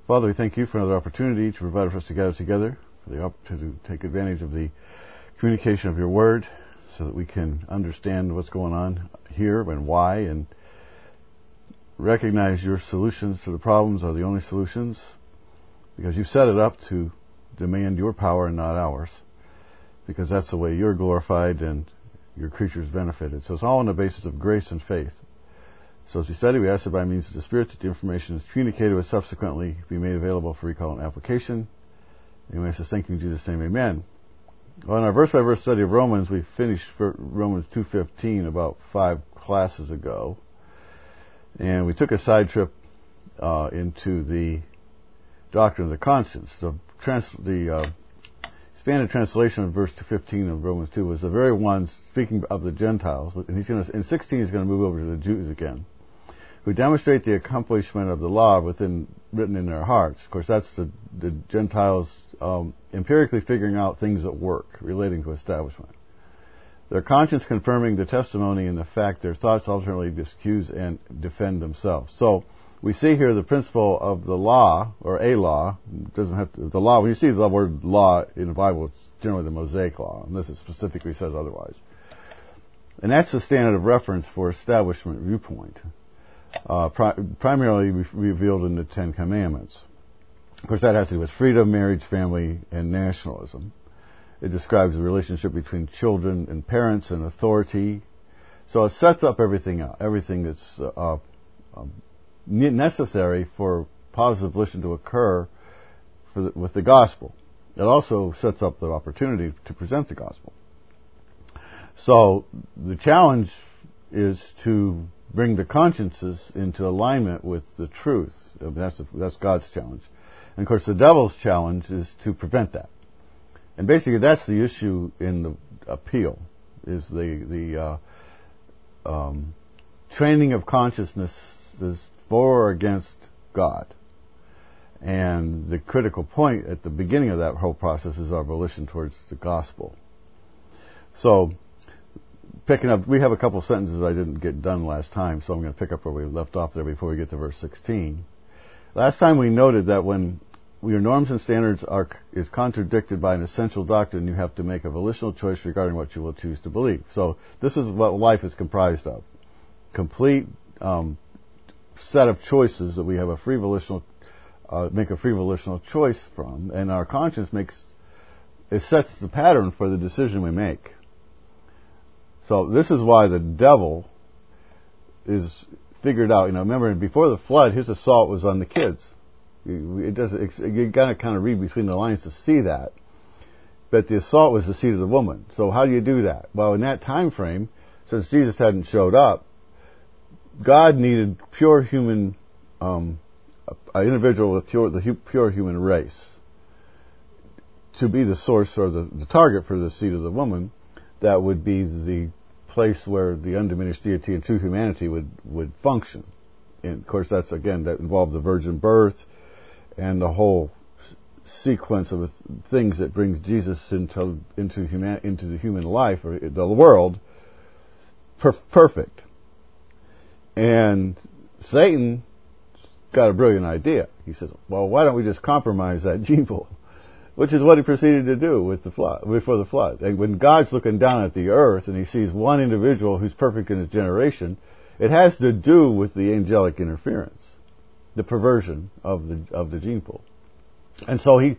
Father, we thank you for another opportunity to provide for us to gather together, for the opportunity to take advantage of the communication of your word so that we can understand what's going on here and why, and recognize your solutions to the problems are the only solutions, because you set it up to demand your power and not ours, because that's the way you're glorified and your creatures benefited. So it's all on the basis of grace and faith. So as we study, we ask that by means of the Spirit that the information is communicated with subsequently be made available for recall and application. And we ask this, thank you in Jesus' name, amen. Well, in our verse-by-verse study of Romans, we finished Romans 2:15 about 5 classes ago. And we took a side trip into the doctrine of the conscience. The expanded translation of verse 2:15 of Romans 2 was the very one speaking of the Gentiles. And in 16 he's going to move over to the Jews again, who demonstrate the accomplishment of the law written in their hearts. Of course, that's the Gentiles empirically figuring out things at work relating to establishment. Their conscience confirming the testimony and the fact their thoughts alternately excuse and defend themselves. So we see here the principle of the law, or a law. Doesn't have to, the law. When you see the word law in the Bible, it's generally the Mosaic law, unless it specifically says otherwise. And that's the standard of reference for establishment viewpoint. Primarily revealed in the Ten Commandments. Of course, that has to do with freedom, marriage, family, and nationalism. It describes the relationship between children and parents and authority. So it sets up everything that's necessary for positive volition to occur with the gospel. It also sets up the opportunity to present the gospel. So the challenge is to bring the consciences into alignment with the truth. That's God's challenge. And of course the devil's challenge is to prevent that. And basically that's the issue in the appeal, is the training of consciousness is for or against God. And the critical point at the beginning of that whole process is our volition towards the gospel. So picking up, we have a couple sentences I didn't get done last time, so I'm going to pick up where we left off there before we get to verse 16. Last time we noted that when your norms and standards is contradicted by an essential doctrine, you have to make a volitional choice regarding what you will choose to believe. So this is what life is comprised of. Complete set of choices that we have make a free volitional choice from, and our conscience sets the pattern for the decision we make. So this is why the devil is figured out. Remember, before the flood, his assault was on the kids. You got to kind of read between the lines to see that. But the assault was the seed of the woman. So how do you do that? Well, in that time frame, since Jesus hadn't showed up, God needed pure human, an individual with the pure human race to be the source or the target for the seed of the woman. That would be the place where the undiminished deity and true humanity would function. And of course, that involved the virgin birth and the whole sequence of things that brings Jesus into the human life or the world perfect. And Satan got a brilliant idea. He says, well, why don't we just compromise that gene pool? Which is what he proceeded to do with the flood, before the flood. And when God's looking down at the earth and he sees one individual who's perfect in his generation, it has to do with the angelic interference, the perversion of the gene pool. And so he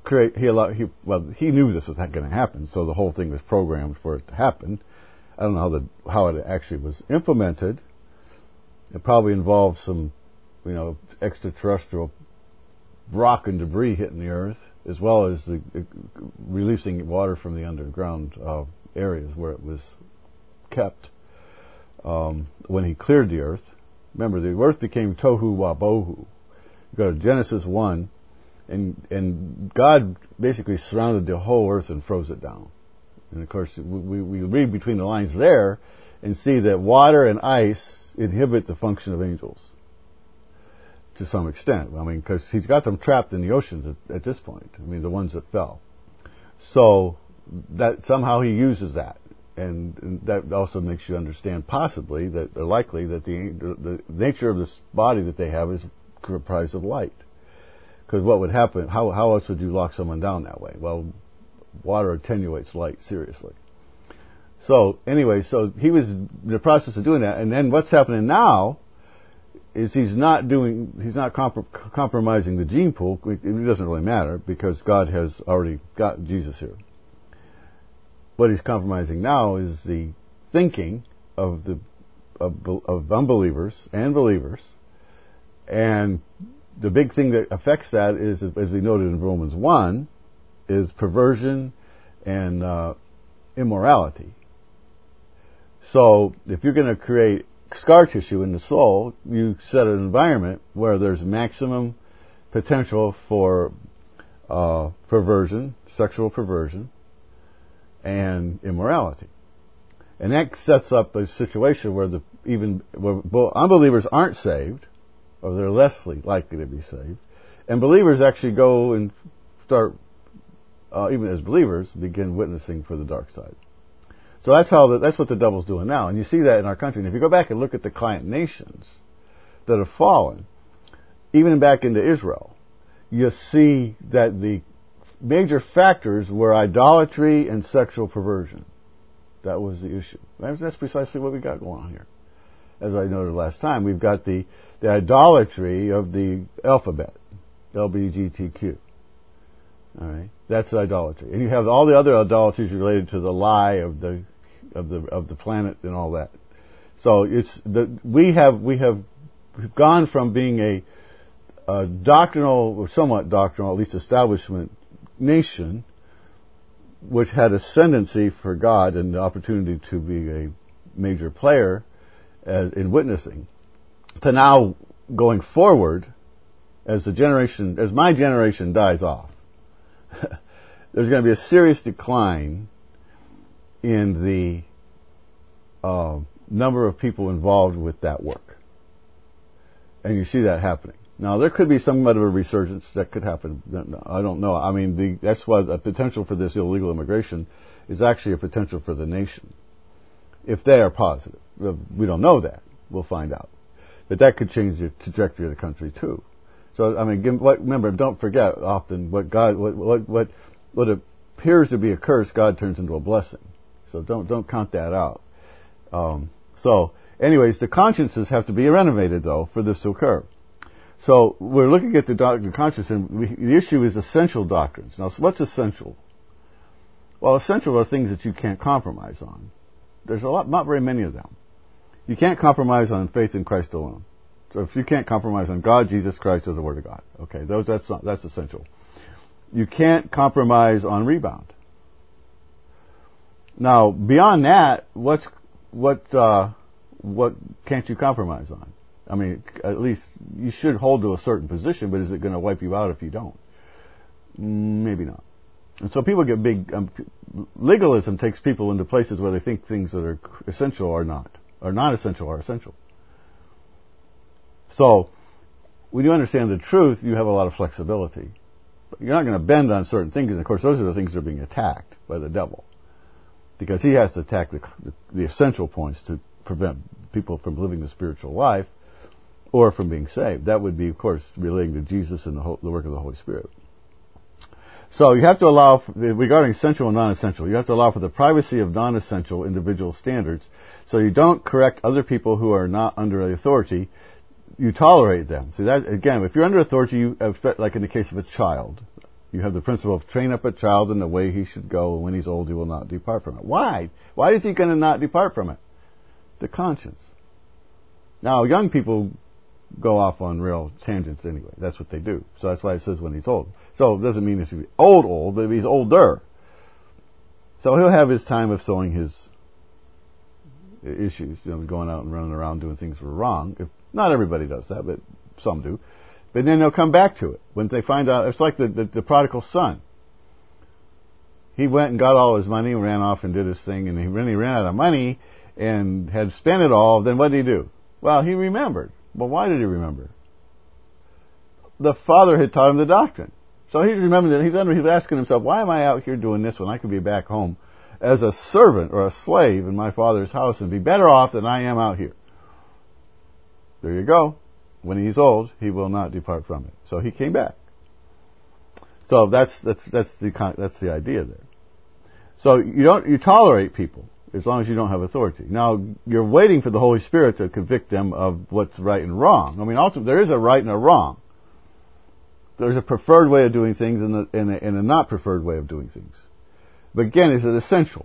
knew this was going to happen, so the whole thing was programmed for it to happen. I don't know how it actually was implemented. It probably involved some, extraterrestrial rock and debris hitting the earth, as well as the releasing water from the underground areas where it was kept. When he cleared the earth, remember, the earth became tohu wabohu. You go to Genesis 1, and God basically surrounded the whole earth and froze it down. And of course, we read between the lines there and see that water and ice inhibit the function of angels to some extent. Because he's got them trapped in the oceans at this point. The ones that fell. So that somehow he uses that, and that also makes you understand possibly that, or likely, that the nature of this body that they have is comprised of light. Because what would happen? How else would you lock someone down that way? Well, water attenuates light seriously. So anyway, so he was in the process of doing that, and then what's happening now is he's not compromising the gene pool. It doesn't really matter because God has already got Jesus here. What he's compromising now is the thinking of unbelievers and believers, and the big thing that affects that is, as we noted in Romans 1, is perversion and immorality. So if you're going to create scar tissue in the soul, you set an environment where there's maximum potential for perversion, sexual perversion, and immorality. And that sets up a situation where unbelievers aren't saved, or they're less likely to be saved, and believers actually go and start, even as believers, begin witnessing for the dark side. So that's what the devil's doing now, and you see that in our country. And if you go back and look at the client nations that have fallen, even back into Israel, you see that the major factors were idolatry and sexual perversion. That was the issue. That's precisely what we got going on here. As I noted last time, we've got the idolatry of the alphabet, LGBTQ. All right, that's idolatry, and you have all the other idolatries related to the lie of the planet and all that. So we have gone from being a doctrinal, or somewhat doctrinal, at least establishment nation, which had ascendancy for God and the opportunity to be a major player in witnessing, to now going forward as my generation dies off. There's going to be a serious decline in the number of people involved with that work. And you see that happening. Now, there could be somewhat of a resurgence that could happen. I don't know. I mean, that's why the potential for this illegal immigration is actually a potential for the nation, if they are positive. We don't know that. We'll find out. But that could change the trajectory of the country, too. So, I mean, remember, don't forget often what appears to be a curse, God turns into a blessing. So don't count that out. So, anyways, the consciences have to be renovated, though, for this to occur. So we're looking at the doctrine of conscience, and the issue is essential doctrines. Now, so what's essential? Well, essential are things that you can't compromise on. There's not very many of them. You can't compromise on faith in Christ alone. So if you can't compromise on God, Jesus Christ, or the Word of God, okay, that's essential. You can't compromise on rebound. Now, beyond that, what can't you compromise on? I mean, at least you should hold to a certain position, but is it going to wipe you out if you don't? Maybe not. And so people get big. Legalism takes people into places where they think things that are essential are not, or not essential are essential. So, when you understand the truth, you have a lot of flexibility. But you're not going to bend on certain things, and of course, those are the things that are being attacked by the devil, because he has to attack the essential points to prevent people from living the spiritual life or from being saved. That would be, of course, relating to Jesus and the work of the Holy Spirit. So you have to allow, regarding essential and non-essential, you have to allow for the privacy of non-essential individual standards, so you don't correct other people who are not under the authority. You tolerate them. See, that again, if you're under authority, you have, like in the case of a child, you have the principle of train up a child in the way he should go, and when he's old, he will not depart from it. Why? Why is he going to not depart from it? The conscience. Now, young people go off on real tangents anyway. That's what they do. So that's why it says when he's old. So it doesn't mean he's old, but he's older. So he'll have his time of sowing his issues, going out and running around doing things that are wrong. Not everybody does that, but some do. But then they'll come back to it when they find out. It's like the prodigal son. He went and got all his money, ran off and did his thing, and when he ran out of money and had spent it all, then what did he do? Well, he remembered. Well, why did he remember? The father had taught him the doctrine. So he remembered that he's asking himself, why am I out here doing this when I could be back home as a servant or a slave in my father's house and be better off than I am out here? There you go. When he's old, he will not depart from it. So he came back. So that's the idea there. So you tolerate people as long as you don't have authority. Now you're waiting for the Holy Spirit to convict them of what's right and wrong. I mean, ultimately there is a right and a wrong. There's a preferred way of doing things and a not preferred way of doing things. But again, is it essential?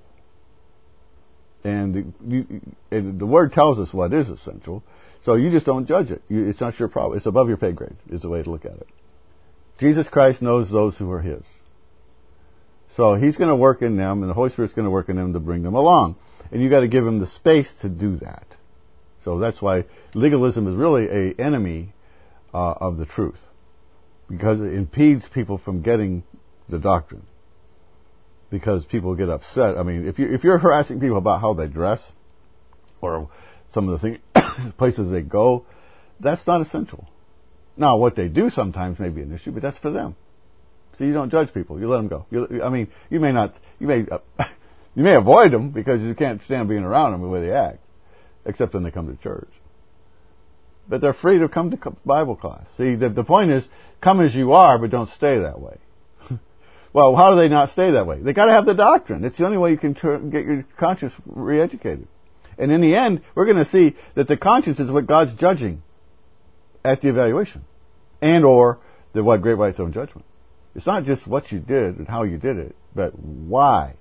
And the Word tells us what is essential. So you just don't judge it. It's not your problem. It's above your pay grade, is the way to look at it. Jesus Christ knows those who are His. So He's going to work in them, and the Holy Spirit's going to work in them to bring them along. And you've got to give Him the space to do that. So that's why legalism is really an enemy of the truth. Because it impedes people from getting the doctrine. Because people get upset. I mean, if you're harassing people about how they dress, or some of the places they go, that's not essential. Now, what they do sometimes may be an issue, but that's for them. So you don't judge people. You let them go. You may avoid them because you can't stand being around them the way they act, except when they come to church. But they're free to come to Bible class. See, the point is, come as you are, but don't stay that way. Well, how do they not stay that way? They got to have the doctrine. It's the only way you can get your conscience re-educated. And in the end, we're going to see that the conscience is what God's judging at the evaluation, and or the great white throne judgment. It's not just what you did and how you did it, but why.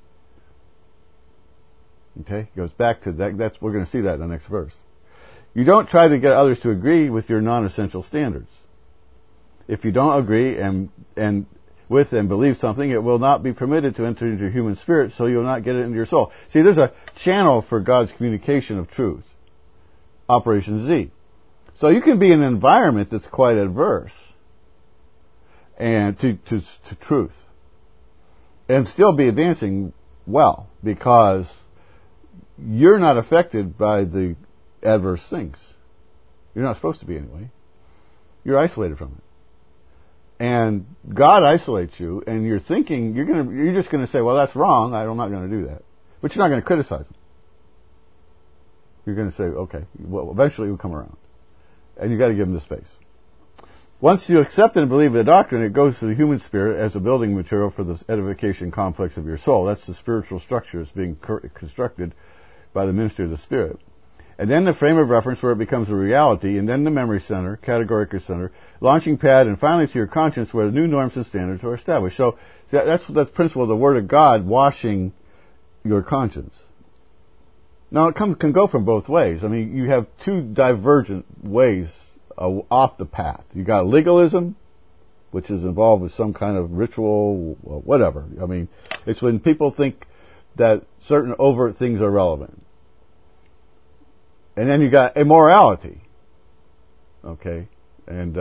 Okay, it goes back to that. We're going to see that in the next verse. You don't try to get others to agree with your non-essential standards. If you don't agree and believe something, it will not be permitted to enter into your human spirit, so you'll not get it into your soul. See, there's a channel for God's communication of truth. Operation Z. So you can be in an environment that's quite adverse and to truth, and still be advancing well, because you're not affected by the adverse things. You're not supposed to be anyway. You're isolated from it. And God isolates you, and you're thinking, you're just going to say, well, that's wrong, I'm not going to do that. But you're not going to criticize him. You're going to say, okay, well, eventually it will come around. And you've got to give him the space. Once you accept and believe the doctrine, it goes to the human spirit as a building material for the edification complex of your soul. That's the spiritual structure that's being constructed by the ministry of the Spirit. And then the frame of reference where it becomes a reality, and then the memory center, categorical center, launching pad, and finally to your conscience where the new norms and standards are established. So that's the principle of the Word of God washing your conscience. Now it can go from both ways. I mean, you have two divergent ways off the path. You got legalism, which is involved with some kind of ritual, whatever. I mean, it's when people think that certain overt things are relevant. And then you got immorality, okay, and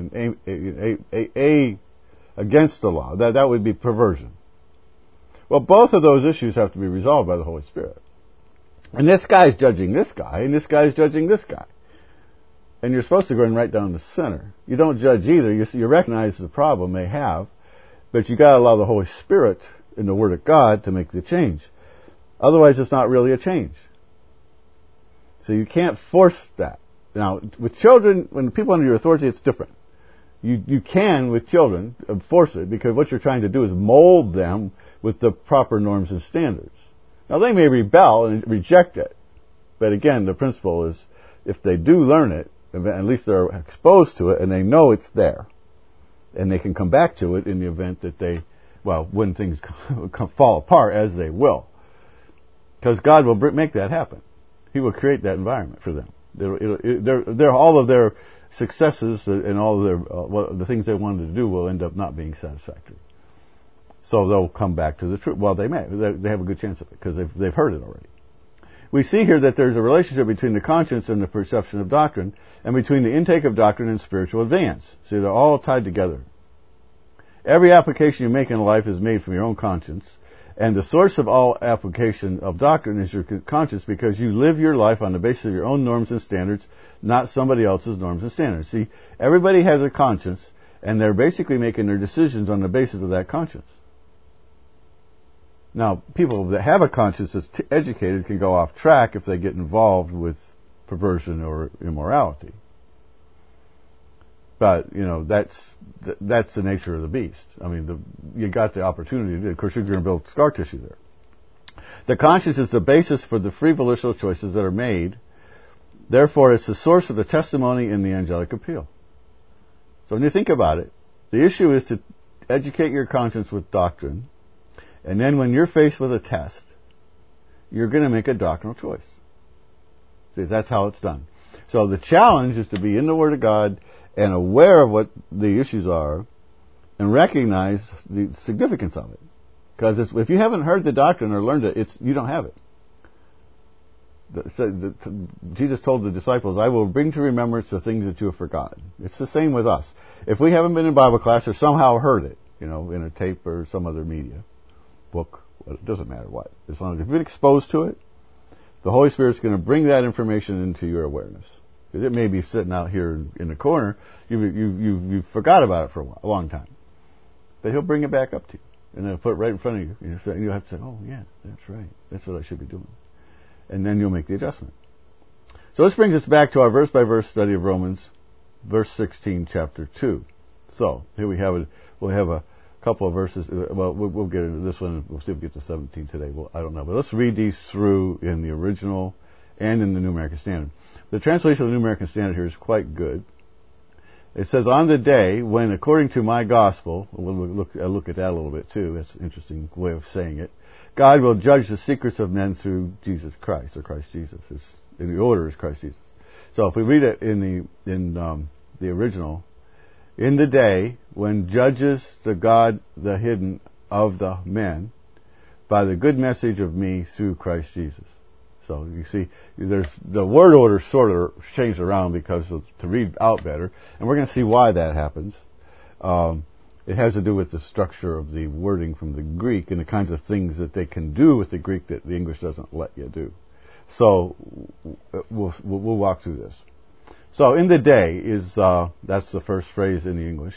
against the law. That would be perversion. Well, both of those issues have to be resolved by the Holy Spirit. And this guy's judging this guy, and this guy's judging this guy. And you're supposed to go in right down the center. You don't judge either. You recognize the problem they have, but you got to allow the Holy Spirit in the Word of God to make the change. Otherwise, it's not really a change. So you can't force that. Now, with children, when people are under your authority, it's different. You can, with children, force it, because what you're trying to do is mold them with the proper norms and standards. Now, they may rebel and reject it. But again, the principle is, if they do learn it, at least they're exposed to it, and they know it's there. And they can come back to it in the event that when things fall apart, as they will. Because God will make that happen. He will create that environment for them. All of their successes and all of the things they wanted to do will end up not being satisfactory. So they'll come back to the truth. Well, they may. They have a good chance of it because they've heard it already. We see here that there's a relationship between the conscience and the perception of doctrine, and between the intake of doctrine and spiritual advance. See, they're all tied together. Every application you make in life is made from your own conscience, and the source of all application of doctrine is your conscience, because you live your life on the basis of your own norms and standards, not somebody else's norms and standards. See, everybody has a conscience, and they're basically making their decisions on the basis of that conscience. Now, people that have a conscience that's educated can go off track if they get involved with perversion or immorality. But, that's the nature of the beast. I mean, you got the opportunity to do it. Of course, you're going to build scar tissue there. The conscience is the basis for the free volitional choices that are made. Therefore, it's the source of the testimony in the angelic appeal. So when you think about it, the issue is to educate your conscience with doctrine, and then when you're faced with a test, you're going to make a doctrinal choice. See, that's how it's done. So the challenge is to be in the Word of God and aware of what the issues are and recognize the significance of it. Because if you haven't heard the doctrine or learned it, you don't have it. Jesus told the disciples, I will bring to remembrance the things that you have forgotten. It's the same with us. If we haven't been in Bible class or somehow heard it, in a tape or some other media, book, it doesn't matter what. As long as you've been exposed to it, the Holy Spirit's going to bring that information into your awareness. Because it may be sitting out here in the corner, you forgot about it for a long time. But He'll bring it back up to you. And then put it right in front of you. And you'll have to say, oh yeah, that's right. That's what I should be doing. And then you'll make the adjustment. So this brings us back to our verse-by-verse study of Romans, verse 16, chapter 2. So, here we have it. We'll have a couple of verses. Well, we'll get into this one. We'll see if we get to 17 today. Well, I don't know. But let's read these through in the original and in the New American Standard. The translation of the New American Standard here is quite good. It says, on the day when, according to my gospel, we'll look at that a little bit too. That's an interesting way of saying it. God will judge the secrets of men through Jesus Christ, or Christ Jesus. In the order is Christ Jesus. So if we read it in the original, in the day when judges the God, the hidden of the men, by the good message of me through Christ Jesus. So you see, there's the word order sort of changed around to read out better, and we're going to see why that happens. It has to do with the structure of the wording from the Greek and the kinds of things that they can do with the Greek that the English doesn't let you do. So we'll walk through this. So in the day is that's the first phrase in the English.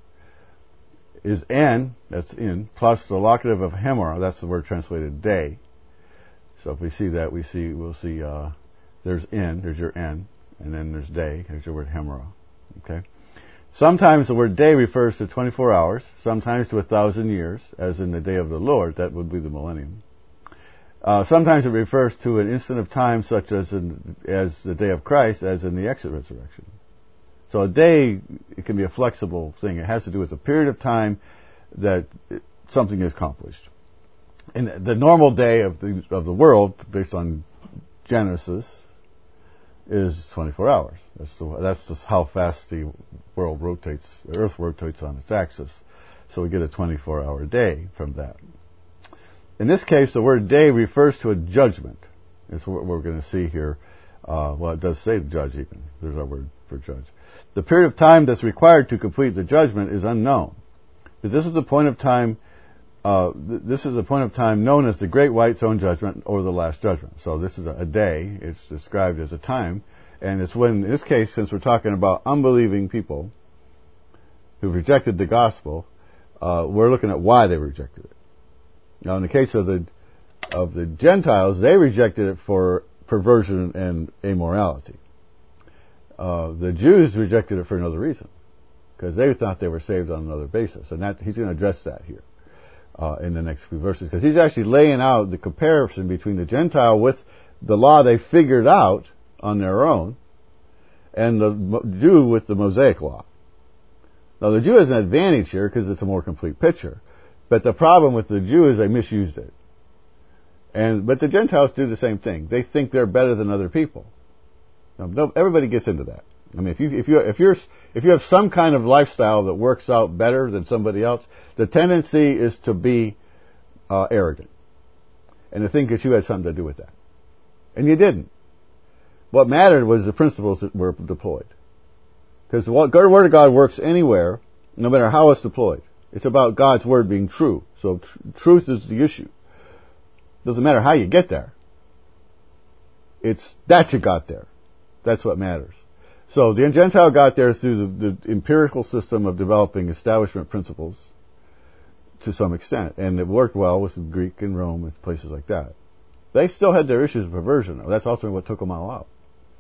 Is en, that's in, plus the locative of hemora, that's the word translated day. So if we see that, we'll see there's in, there's your en, and then there's day, there's your word hemora. Okay. Sometimes the word day refers to 24 hours, sometimes to 1,000 years, as in the day of the Lord, that would be the millennium. Sometimes it refers to an instant of time, such as the day of Christ, as in the exit resurrection. So a day, it can be a flexible thing. It has to do with a period of time that something is accomplished. And the normal day of the world, based on Genesis, is 24 hours. That's just how fast the world rotates, the Earth rotates on its axis. So we get a 24-hour day from that. In this case, the word day refers to a judgment. That's what we're going to see here. Well, it does say judge even. There's our word for judge. The period of time that's required to complete the judgment is unknown. Because this is a point of time known as the Great White Throne Judgment or the Last Judgment. So this is a day. It's described as a time. And it's when, in this case, since we're talking about unbelieving people who rejected the gospel, we're looking at why they rejected it. Now, in the case of the Gentiles, they rejected it for perversion and immorality. The Jews rejected it for another reason, because they thought they were saved on another basis. And he's going to address that here in the next few verses, because he's actually laying out the comparison between the Gentile with the law they figured out on their own and the Jew with the Mosaic law. Now, the Jew has an advantage here because it's a more complete picture. But the problem with the Jew is they misused it. But the Gentiles do the same thing. They think they're better than other people. Now, everybody gets into that. I mean, if you have some kind of lifestyle that works out better than somebody else, the tendency is to be arrogant and to think that you had something to do with that, and you didn't. What mattered was the principles that were deployed, because the Word of God works anywhere, no matter how it's deployed. It's about God's Word being true. So truth is the issue. Doesn't matter how you get there. It's that you got there. That's what matters. So the Gentile got there through the empirical system of developing establishment principles to some extent. And it worked well with Greek and Rome, with places like that. They still had their issues of perversion, though. That's also what took them all out.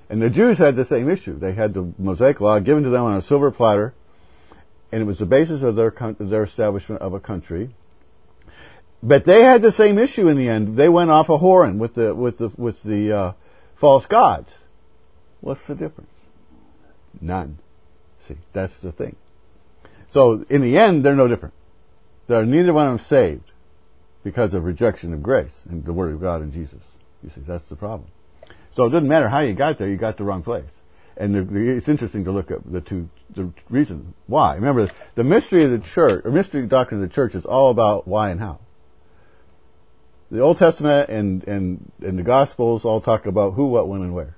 And the Jews had the same issue. They had the Mosaic Law given to them on a silver platter, and it was the basis of their establishment of a country. But they had the same issue in the end. They went off a whoring with the false gods. What's the difference? None. See, that's the thing. So in the end, they're no different. Neither one of them saved because of rejection of grace and the Word of God in Jesus. You see, that's the problem. So it doesn't matter how you got there; you got the wrong place. And it's interesting to look at the reason why. Remember, the mystery of the church, or mystery doctrine of the church, is all about why and how. The Old Testament and the Gospels all talk about who, what, when, and where.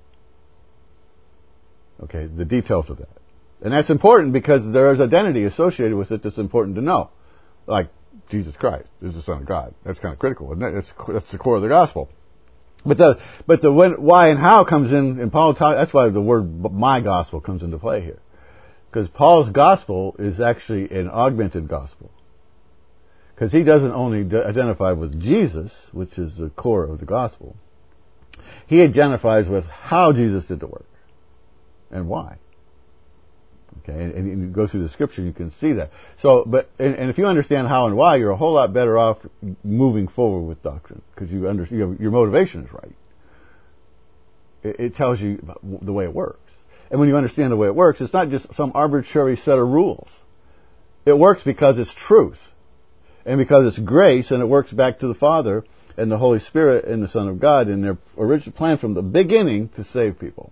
Okay, the details of that. And that's important because there is identity associated with it that's important to know. Like, Jesus Christ is the Son of God. That's kind of critical, isn't it? That's the core of the Gospel. But the when, why, and how comes in, and Paul that's why the word my gospel comes into play here. Because Paul's gospel is actually an augmented gospel. Because he doesn't only identify with Jesus, which is the core of the gospel. He identifies with how Jesus did the work. And why. Okay, and you go through the scripture, you can see that. So, and if you understand how and why, you're a whole lot better off moving forward with doctrine, because your motivation is right. It tells you the way it works, and when you understand the way it works, it's not just some arbitrary set of rules. It works because it's truth, and because it's grace, and it works back to the Father and the Holy Spirit and the Son of God in their original plan from the beginning to save people.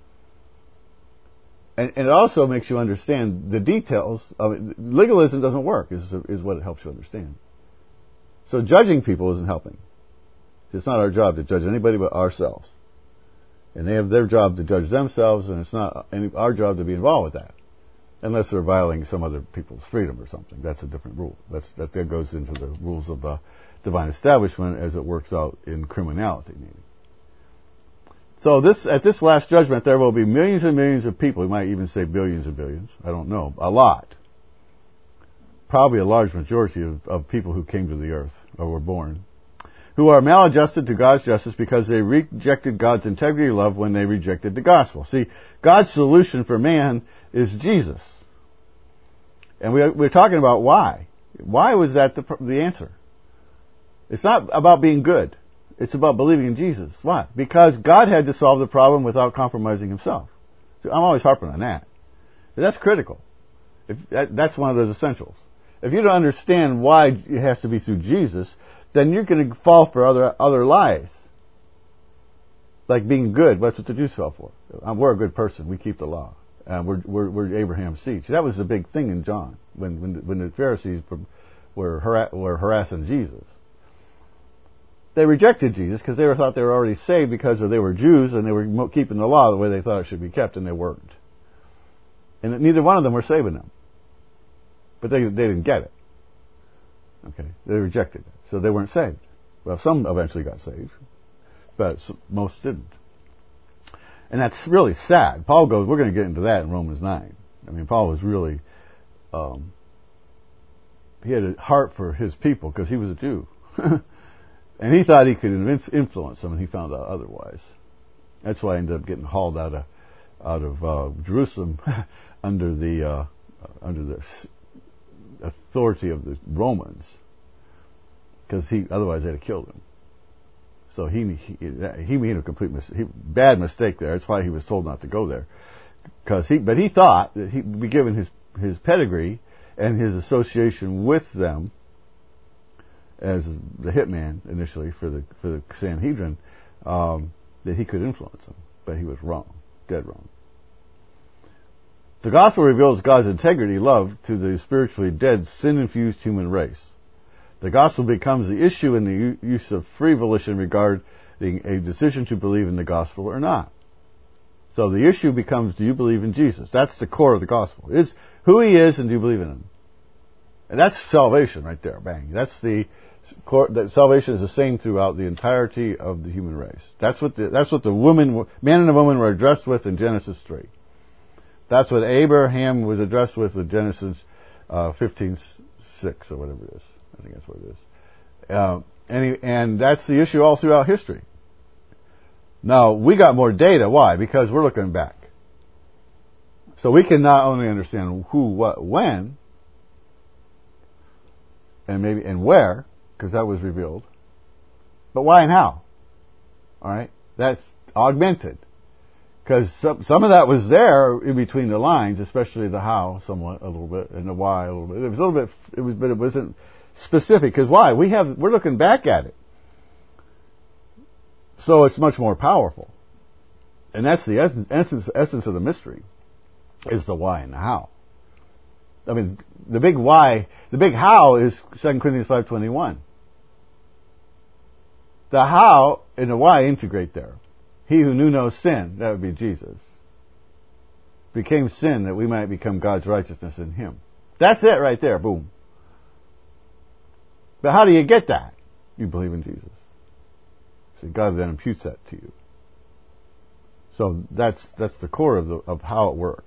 And it also makes you understand the details of it. Legalism doesn't work, is what it helps you understand. So judging people isn't helping. It's not our job to judge anybody but ourselves. And they have their job to judge themselves, and it's not our job to be involved with that. Unless they're violating some other people's freedom or something. That's a different rule. That goes into the rules of divine establishment as it works out in criminality, maybe. So at this last judgment, there will be millions and millions of people. We might even say billions and billions. I don't know. A lot. Probably a large majority of people who came to the earth or were born, who are maladjusted to God's justice because they rejected God's integrity and love when they rejected the gospel. See, God's solution for man is Jesus. And we're talking about why. Why was that the answer? It's not about being good. It's about believing in Jesus. Why? Because God had to solve the problem without compromising himself. So I'm always harping on that. That's critical. That's one of those essentials. If you don't understand why it has to be through Jesus, then you're going to fall for other lies. Like being good. That's what the Jews fell for. We're a good person. We keep the law. We're Abraham's seed. See, that was the big thing in John when the Pharisees were harassing Jesus. They rejected Jesus because they thought they were already saved because they were Jews and they were keeping the law the way they thought it should be kept, and they weren't. And neither one of them were saving them. But they didn't get it. Okay, they rejected it, so they weren't saved. Well, some eventually got saved, but most didn't. And that's really sad. Paul goes, we're going to get into that in Romans 9. I mean, Paul was really, he had a heart for his people because he was a Jew. And he thought he could influence them, and he found out otherwise. That's why he ended up getting hauled out of Jerusalem under the authority of the Romans, because otherwise they'd have killed him. So he made a complete bad mistake there. That's why he was told not to go there, but he thought that he'd be given his pedigree and his association with them as the hitman initially for the Sanhedrin, that he could influence them. But he was wrong, dead wrong. The gospel reveals God's integrity, love to the spiritually dead, sin-infused human race. The gospel becomes the issue in the use of free volition regarding a decision to believe in the gospel or not. So the issue becomes, do you believe in Jesus? That's the core of the gospel. Is who he is, and do you believe in him? And that's salvation right there. Bang. That's the core. That salvation is the same throughout the entirety of the human race. That's what the man and the woman were addressed with in Genesis 3. That's what Abraham was addressed with in Genesis 15:6 or whatever it is. I think that's what it is. And that's the issue all throughout history. Now, we got more data. Why? Because we're looking back. So we can not only understand who, what, when, and where, because that was revealed, but why and how. All right? That's augmented. Because some of that was there in between the lines, especially the how, somewhat, a little bit, and the why, a little bit. It was a little bit, but it wasn't specific. Because why? We're looking back at it. So it's much more powerful. And that's the essence of the mystery, is the why and the how. I mean, the big why, the big how is 2 Corinthians 5:21. The how and the why integrate there. He who knew no sin, that would be Jesus, became sin that we might become God's righteousness in Him. That's it right there, boom. But how do you get that? You believe in Jesus. So God then imputes that to you. So that's the core of how it works.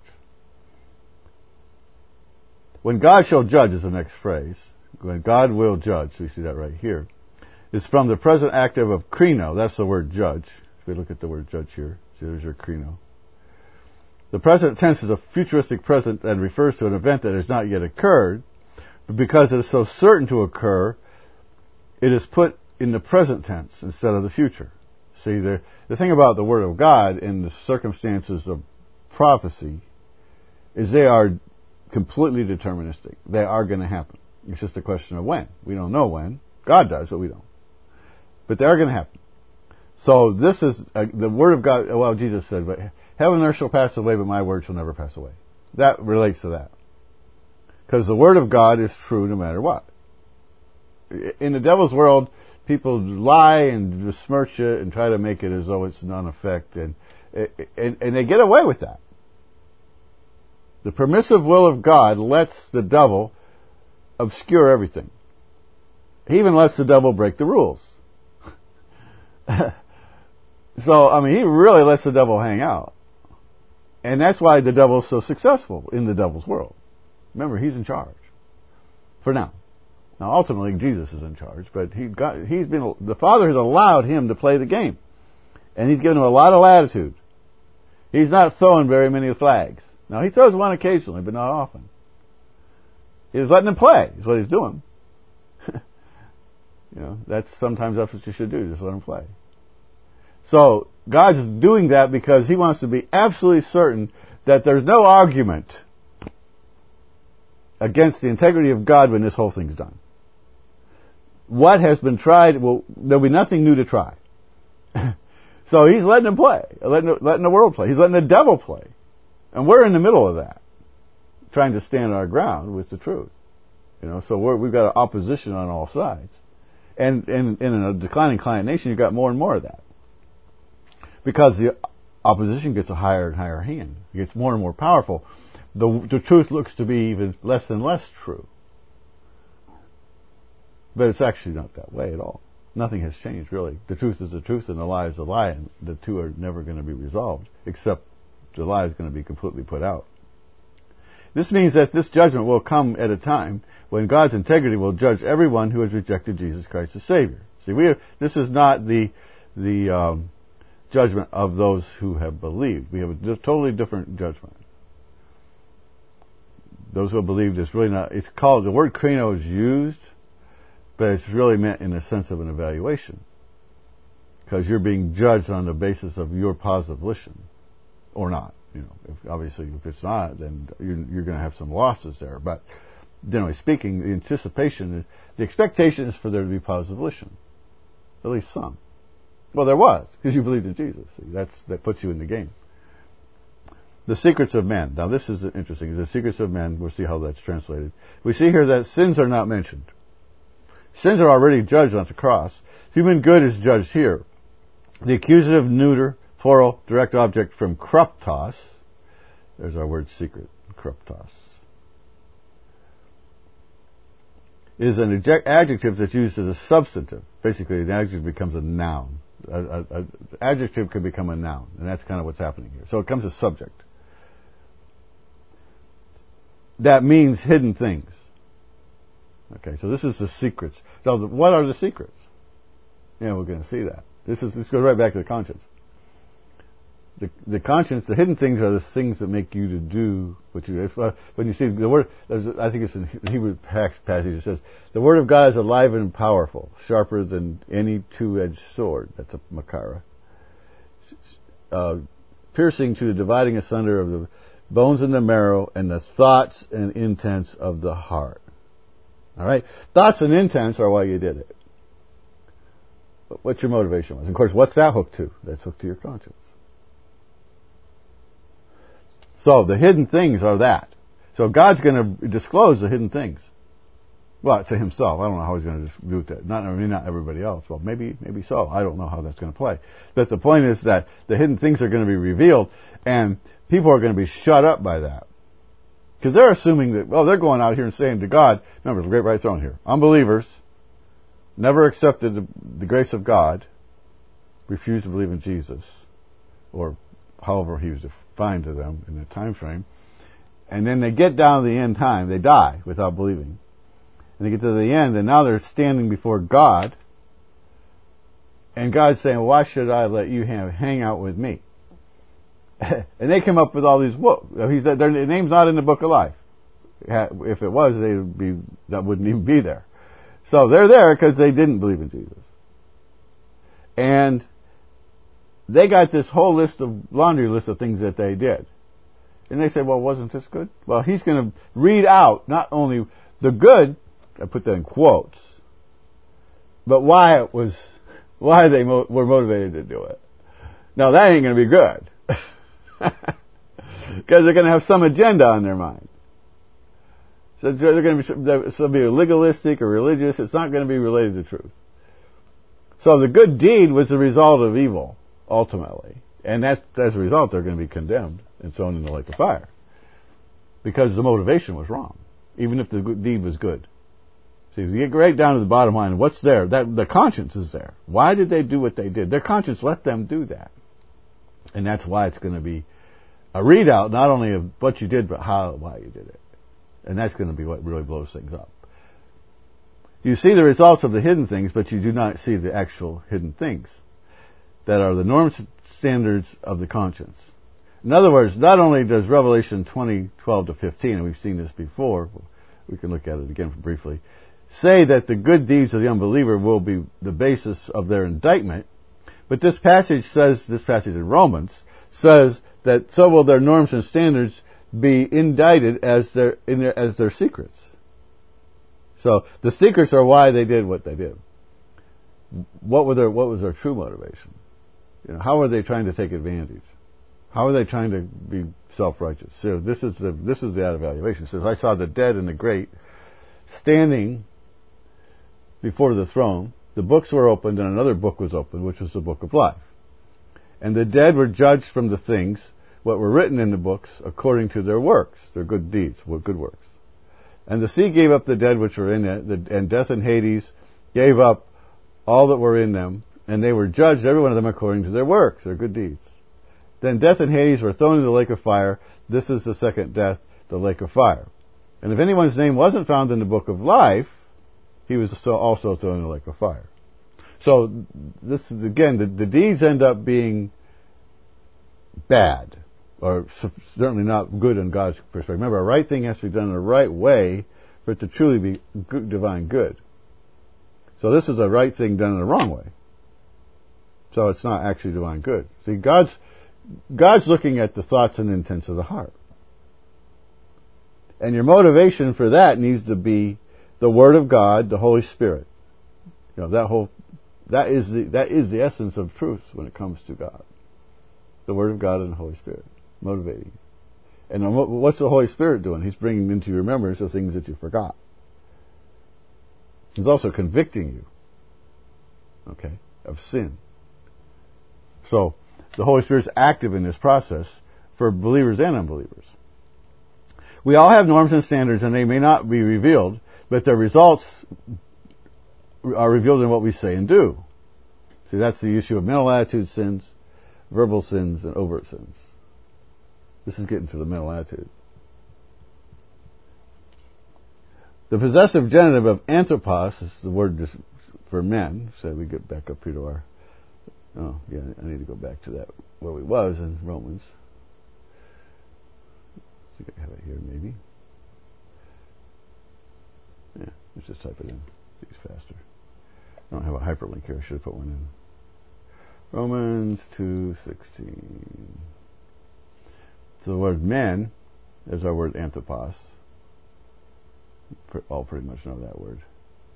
When God shall judge is the next phrase. When God will judge, we see that right here. It's from the present active of krino. That's the word judge. If we look at the word judge here, there's your krino. The present tense is a futuristic present and refers to an event that has not yet occurred, but because it is so certain to occur, it is put in the present tense instead of the future. See, the thing about the Word of God in the circumstances of prophecy is they are completely deterministic. They are going to happen. It's just a question of when. We don't know when. God does, but we don't. But they are going to happen. So this is the Word of God. Well, Jesus said, "But heaven and earth shall pass away, but my word shall never pass away." That relates to that. Because the Word of God is true no matter what. In the devil's world, people lie and besmirch it and try to make it as though it's non-effect, and they get away with that. The permissive will of God lets the devil obscure everything. He even lets the devil break the rules. So, I mean, he really lets the devil hang out. And that's why the devil's so successful in the devil's world. Remember, he's in charge. For now. Now, ultimately, Jesus is in charge, but the Father has allowed him to play the game. And he's given him a lot of latitude. He's not throwing very many flags. Now, he throws one occasionally, but not often. He's letting him play, is what he's doing. Sometimes that's what you should do, just let him play. So, God's doing that because He wants to be absolutely certain that there's no argument against the integrity of God when this whole thing's done. What has been tried, well, there'll be nothing new to try. So He's letting them play, letting the world play. He's letting the devil play. And we're in the middle of that, trying to stand our ground with the truth. So we've got an opposition on all sides. And in a declining client nation, you've got more and more of that. Because the opposition gets a higher and higher hand. It gets more and more powerful. The truth looks to be even less and less true. But it's actually not that way at all. Nothing has changed, really. The truth is the truth and the lie is the lie, and the two are never going to be resolved, except the lie is going to be completely put out. This means that this judgment will come at a time when God's integrity will judge everyone who has rejected Jesus Christ as Savior. See, this is not the judgment of those who have believed. We have a totally different judgment. Those who have believed is really not, it's called, the word krino is used, but it's really meant in the sense of an evaluation. Because you're being judged on the basis of your positive volition. Or not. Obviously, if it's not, then you're going to have some losses there. But generally speaking, the expectation is for there to be positive volition. At least some. Well, there was, because you believed in Jesus. See, that puts you in the game. The secrets of men. Now, this is interesting. The secrets of men, we'll see how that's translated. We see here that sins are not mentioned. Sins are already judged on the cross. Human good is judged here. The accusative neuter, plural, direct object from kruptos. There's our word secret, kruptos. Is an adjective that's used as a substantive. Basically, an adjective becomes a noun. An adjective can become a noun, and that's kind of what's happening here. So it becomes a subject. That means hidden things. Okay, so this is the secrets. So what are the secrets? We're going to see that. This goes right back to the conscience. The conscience, the hidden things are the things that make you to do what you do. When you see the word, I think it's in the Hebrew passage, it says, the word of God is alive and powerful, sharper than any two-edged sword. That's a makara. Piercing to the dividing asunder of the bones and the marrow and the thoughts and intents of the heart. All right? Thoughts and intents are why you did it. What your motivation was. And of course, what's that hooked to? That's hooked to your conscience. So the hidden things are that. So God's going to disclose the hidden things. Well, to himself. I don't know how he's going to do that. Not everybody else. Well, maybe so. I don't know how that's going to play. But the point is that the hidden things are going to be revealed, and people are going to be shut up by that. Because they're assuming that, well, they're going out here and saying to God, remember, the great white throne here, unbelievers, never accepted the grace of God, refused to believe in Jesus, or however he was defined to them in the time frame, and then they get down to the end time, they die without believing. And they get to the end, and now they're standing before God, and God's saying, why should I let you hang out with me? And they come up with all these, their name's not in the book of life. If it was, that wouldn't even be there. So they're there because they didn't believe in Jesus. And they got this whole laundry list of things that they did. And they say, well, wasn't this good? Well, he's going to read out not only the good, I put that in quotes, but why they were motivated to do it. Now that ain't going to be good. Because they're going to have some agenda on their mind. So they're going to be legalistic or religious. It's not going to be related to truth. So the good deed was the result of evil, ultimately. And as a result, they're going to be condemned and thrown in the lake of fire. Because the motivation was wrong, even if the good deed was good. See, if you get right down to the bottom line, what's there? The conscience is there. Why did they do what they did? Their conscience let them do that. And that's why it's going to be a readout, not only of what you did, but why you did it. And that's going to be what really blows things up. You see the results of the hidden things, but you do not see the actual hidden things that are the norms standards of the conscience. In other words, not only does Revelation 20:12-15, and we've seen this before, we can look at it again briefly, say that the good deeds of the unbeliever will be the basis of their indictment, but this passage in Romans says that so will their norms and standards be indicted as their secrets. So the secrets are why they did what they did. What was their true motivation? How are they trying to take advantage? How are they trying to be self-righteous? So this is the out evaluation. It says, I saw the dead and the great standing before the throne. The books were opened, and another book was opened, which was the book of life. And the dead were judged from the things what were written in the books according to their works, their good deeds, good works. And the sea gave up the dead which were in it, and death and Hades gave up all that were in them, and they were judged, every one of them, according to their works, their good deeds. Then death and Hades were thrown into the lake of fire. This is the second death, the lake of fire. And if anyone's name wasn't found in the book of life, he was also thrown in the lake of fire. So this is, again, the deeds end up being bad, or certainly not good in God's perspective. Remember, a right thing has to be done in the right way for it to truly be good, divine good. So this is a right thing done in the wrong way. So it's not actually divine good. See, God's looking at the thoughts and intents of the heart. And your motivation for that needs to be the Word of God, the Holy Spirit. That is the essence of truth when it comes to God. The Word of God and the Holy Spirit motivating you. And what's the Holy Spirit doing? He's bringing into your remembrance the things that you forgot. He's also convicting you, of sin. So the Holy Spirit's active in this process for believers and unbelievers. We all have norms and standards, and they may not be revealed, but their results are revealed in what we say and do. See, that's the issue of mental attitude sins, verbal sins, and overt sins. This is getting to the mental attitude. The possessive genitive of anthropos is the word just for men. So we get back up here to our Oh, yeah, I need to go back to that, where we was in Romans. I think I have it here, maybe. Yeah, let's just type it in. It's faster. I don't have a hyperlink here. I should have put one in. Romans 2:16. So the word men is our word anthropos. All pretty much know that word.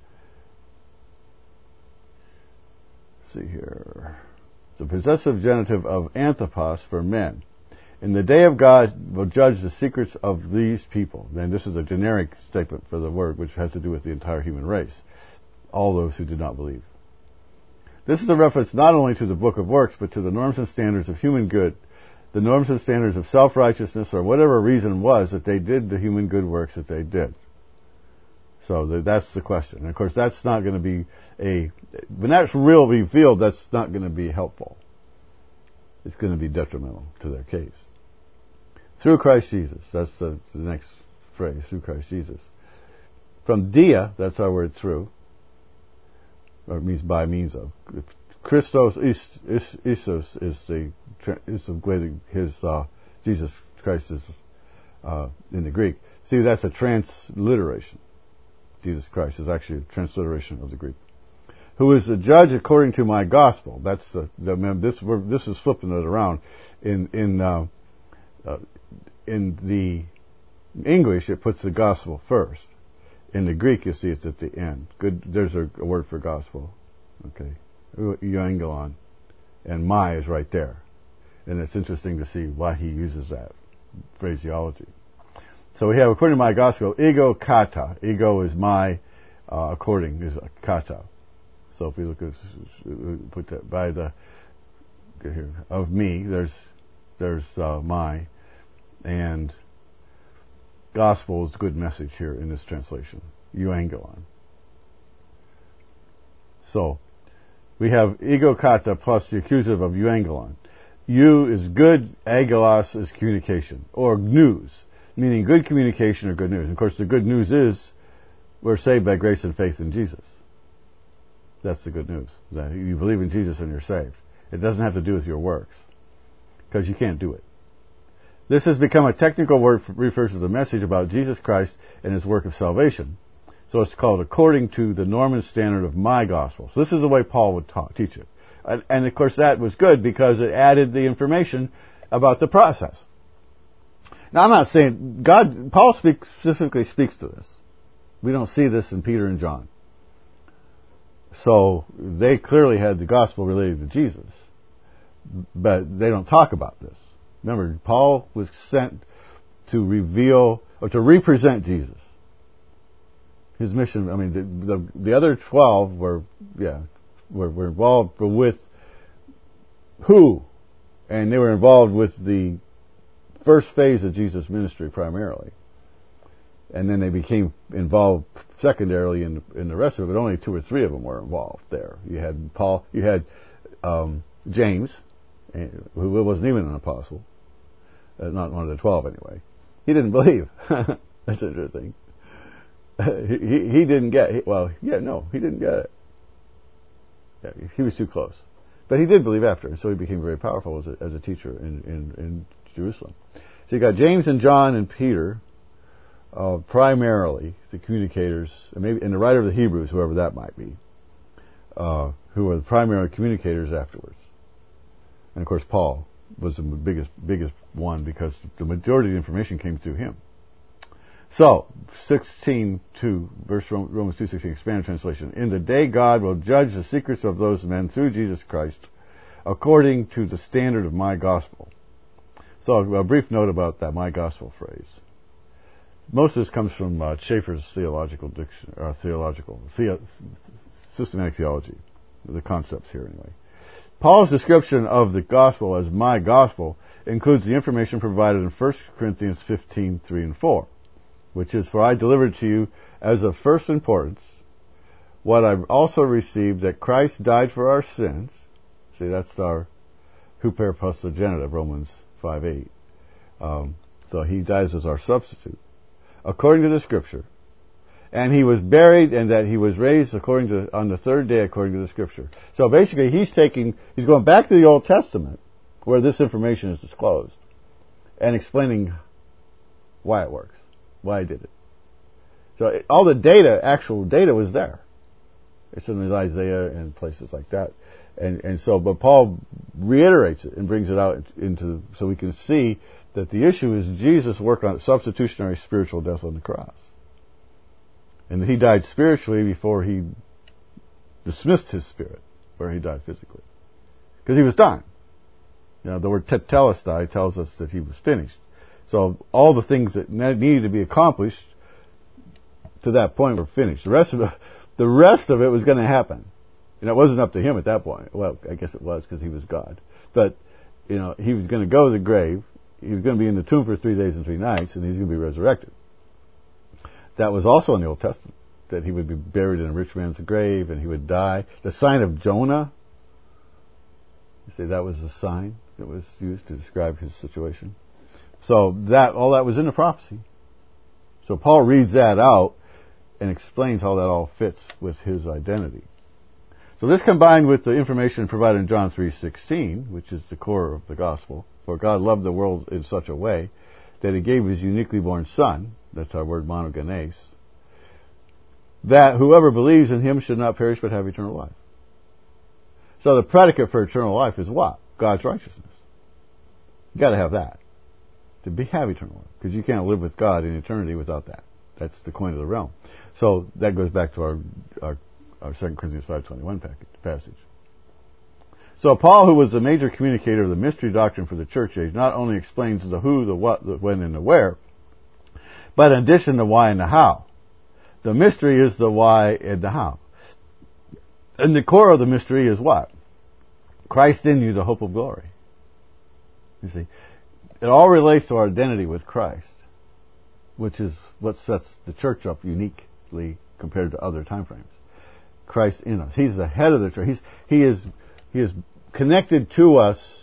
Let's see here. The possessive genitive of anthropos for men. In the day of God will judge the secrets of these people. And this is a generic statement for the word, which has to do with the entire human race. All those who did not believe. This is a reference not only to the book of works, but to the norms and standards of human good, the norms and standards of self-righteousness, or whatever reason was that they did the human good works that they did. So that's the question. And of course, that's not going to be when that's real revealed, that's not going to be helpful. It's going to be detrimental to their case. Through Christ Jesus. That's the next phrase, through Christ Jesus. From dia, that's our word through, or it means by means of. Christos Isos is the way his Jesus Christ is in the Greek. See, that's a transliteration. Jesus Christ is actually a transliteration of the Greek. Who is the judge according to my gospel? That's this is flipping it around. In the English, it puts the gospel first. In the Greek, you see it's at the end. Good. There's a word for gospel. Okay, euangelon, and my is right there, and it's interesting to see why he uses that phraseology. So we have according to my gospel, ego kata. Ego is my, according is kata. So if we look at put that by the here of me, there's my, and gospel is the good message here in this translation, euangelon. So we have ego kata plus the accusative of euangelon. Eu is good, agelos is communication or news, meaning good communication or good news. And of course, the good news is we're saved by grace and faith in Jesus. That's the good news. That you believe in Jesus and you're saved. It doesn't have to do with your works, because you can't do it. This has become a technical word refers to the message about Jesus Christ and his work of salvation. So it's called according to the norm and standard of my gospel. So this is the way Paul would teach it. And of course that was good because it added the information about the process. Now I'm not saying Paul specifically speaks to this. We don't see this in Peter and John. So they clearly had the gospel related to Jesus. But they don't talk about this. Remember, Paul was sent to reveal or to represent Jesus. His mission, I mean, the other 12 were involved with who? And they were involved with the first phase of Jesus' ministry primarily. And then they became involved secondarily in the rest of it. Only 2 or 3 of them were involved there. You had Paul, you had James, who wasn't even an apostle. Not one of the 12 anyway. He didn't believe. That's interesting. He didn't get it. He didn't get it. Yeah, he was too close. But he did believe after, and so he became very powerful as a teacher in Jerusalem. So you got James and John and Peter, primarily the communicators, and the writer of the Hebrews, whoever that might be, who were the primary communicators afterwards. And of course Paul was the biggest one because the majority of the information came through him. So, 16:2, verse Romans 2:16, expanded translation. In the day God will judge the secrets of those men through Jesus Christ, according to the standard of my gospel. So, a brief note about that my gospel phrase. Most of this comes from Schaeffer's systematic theology, the concepts here anyway. Paul's description of the gospel as my gospel includes the information provided in 1 Corinthians 15:3 and 4. Which is, for I delivered to you as of first importance what I've also received, that Christ died for our sins. See, that's our huper plus the genitive, Romans 5:8. So he dies as our substitute, according to the Scripture, And he was buried, and that he was raised on the third day according to the Scripture. So basically, he's going back to the Old Testament, where this information is disclosed, and explaining why it works, why he did it. So all the data, actual data, was there. It's in Isaiah and places like that. But Paul reiterates it and brings it out so we can see that the issue is Jesus' work on substitutionary spiritual death on the cross. And he died spiritually before he dismissed his spirit, where he died physically. Because he was done. The word tetelestai tells us that he was finished. So all the things that needed to be accomplished to that point were finished. The rest of it was going to happen. And it wasn't up to him at that point. Well, I guess it was because he was God. But, he was going to go to the grave. He was going to be in the tomb for 3 days and 3 nights, and he's going to be resurrected. That was also in the Old Testament, that he would be buried in a rich man's grave and he would die. The sign of Jonah, you say that was the sign that was used to describe his situation. So all that was in the prophecy. So Paul reads that out and explains how that all fits with his identity. So this combined with the information provided in John 3:16, which is the core of the gospel, for God loved the world in such a way that he gave his uniquely born Son, that's our word monogenes, that whoever believes in him should not perish but have eternal life. So the predicate for eternal life is what? God's righteousness. You've got to have that to have eternal life, because you can't live with God in eternity without that. That's the coin of the realm. So that goes back to our 2 Corinthians 5:21 passage. So Paul, who was the major communicator of the mystery doctrine for the church age, not only explains the who, the what, the when, and the where, but in addition, the why and the how. The mystery is the why and the how. And the core of the mystery is what? Christ in you, the hope of glory. You see, it all relates to our identity with Christ, which is what sets the church up uniquely compared to other time frames. Christ in us. He's the head of the church. He is connected to us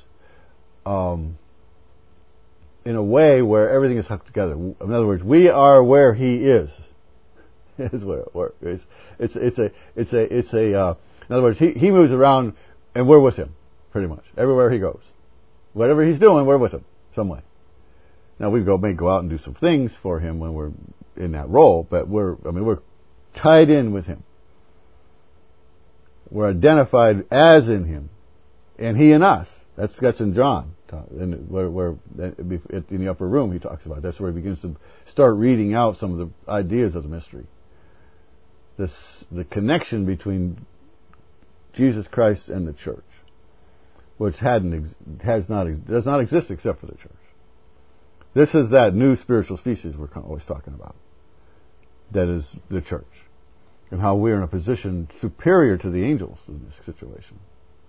in a way where everything is hooked together. In other words, we are where he is. Is where it works. In other words, he moves around and we're with him, pretty much. Everywhere he goes. Whatever he's doing, we're with him, some way. Now we may go out and do some things for him when we're in that role, but we're tied in with him. We're identified as in him, and he in us. That's in John, where in the upper room he talks about. That's where he begins to start reading out some of the ideas of the mystery. The connection between Jesus Christ and the church, which does not exist except for the church. This is that new spiritual species we're always talking about. That is the church. And how we're in a position superior to the angels in this situation.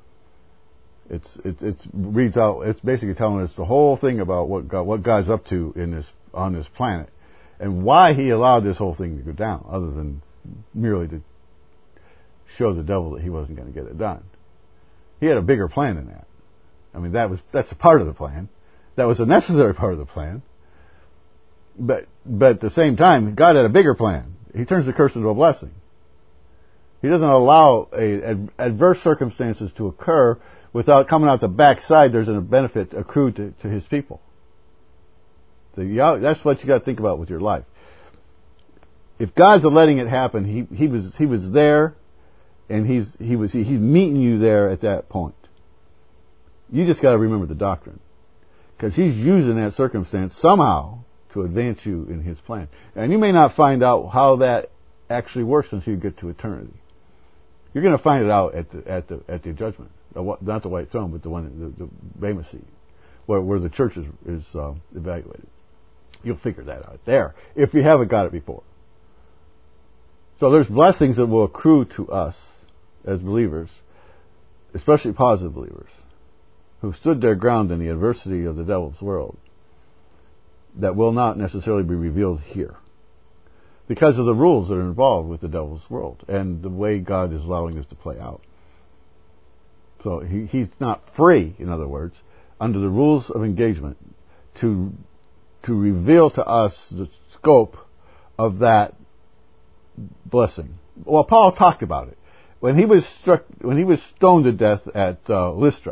It's basically telling us the whole thing about what God's up to on this planet, and why he allowed this whole thing to go down, other than merely to show the devil that he wasn't going to get it done. He had a bigger plan than that. I mean, that's a part of the plan. That was a necessary part of the plan. But at the same time, God had a bigger plan. He turns the curse into a blessing. He doesn't allow adverse circumstances to occur without coming out the backside. There's a benefit accrued to his people. That's what you got to think about with your life. If God's letting it happen, he was there, and he's meeting you there at that point. You just got to remember the doctrine, because he's using that circumstance somehow to advance you in his plan. And you may not find out how that actually works until you get to eternity. You're going to find it out at the judgment, not the white throne, but the Bema seat, where the church is evaluated. You'll figure that out there if you haven't got it before. So there's blessings that will accrue to us as believers, especially positive believers, who stood their ground in the adversity of the devil's world, that will not necessarily be revealed here, because of the rules that are involved with the devil's world and the way God is allowing this to play out. So he's not free, in other words, under the rules of engagement, to reveal to us the scope of that blessing. Well, Paul talked about it. When he was stoned to death at Lystra,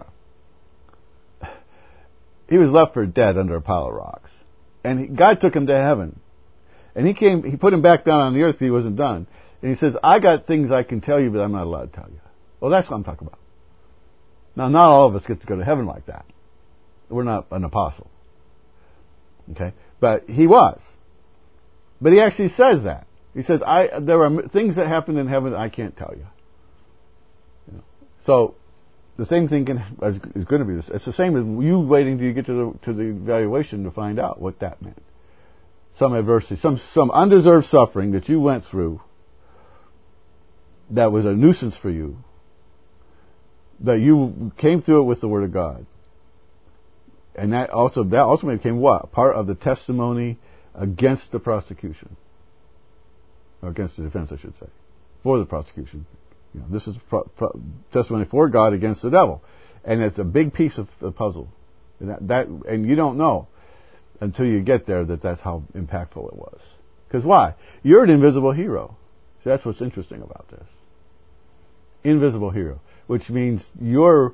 he was left for dead under a pile of rocks. And God took him to heaven. And he put him back down on the earth. He wasn't done. And he says, I got things I can tell you, but I'm not allowed to tell you. Well, that's what I'm talking about. Now, not all of us get to go to heaven like that. We're not an apostle. Okay? But he was. But he actually says that. He says, there are things that happen in heaven that I can't tell you. So, the same thing is going to be this. It's the same as you waiting till you get to the evaluation to find out what that meant. Some adversity, some undeserved suffering that you went through that was a nuisance for you, that you came through it with the Word of God. And that ultimately became what? Part of the testimony against the prosecution. Or against the defense, I should say. For the prosecution. This is testimony for God against the devil. And it's a big piece of the puzzle. And you don't know until you get there that's how impactful it was. Because why? You're an invisible hero. See, that's what's interesting about this. Invisible hero. Which means your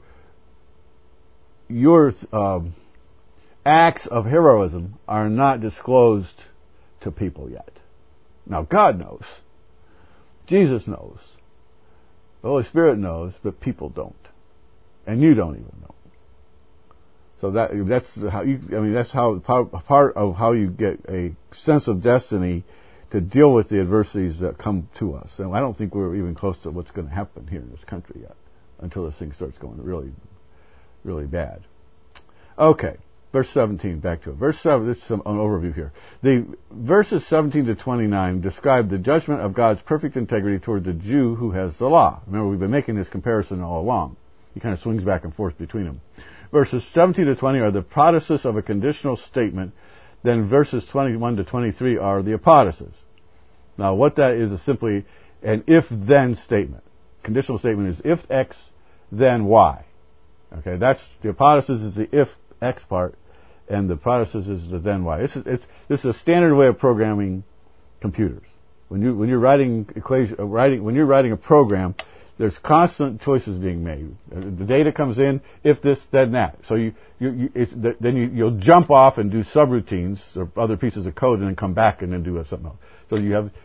acts of heroism are not disclosed to people yet. Now, God knows. Jesus knows. The Holy Spirit knows, but people don't. And you don't even know. So that's how part of how you get a sense of destiny to deal with the adversities that come to us. And I don't think we're even close to what's going to happen here in this country yet, until this thing starts going really, really bad. Okay, verse 17, back to it. Verse 7, this is an overview here. The verses 17 to 29 describe the judgment of God's perfect integrity toward the Jew who has the law. Remember, we've been making this comparison all along. He kind of swings back and forth between them. Verses 17 to 20 are the protasis of a conditional statement. Then verses 21 to 23 are the apodosis. Now, what that is simply an if-then statement. Conditional statement is if X, then Y. Okay, that's the apodosis is the if X part, and the protasis is the then Y. This is a standard way of programming computers. When you're writing a program, there's constant choices being made. The data comes in, if this, then that. So you'll jump off and do subroutines or other pieces of code, and then come back and then do something else. So